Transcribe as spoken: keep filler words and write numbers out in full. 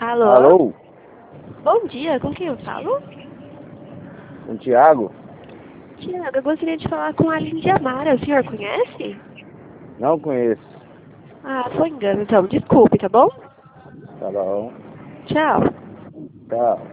Alô? Alô? Bom dia, com quem eu falo? Com o Thiago? Tiago, eu gostaria de falar com a Aline Amara. O senhor conhece? Não conheço. Ah, foi engano então. Desculpe, tá bom? Tá bom. Tchau. Tchau.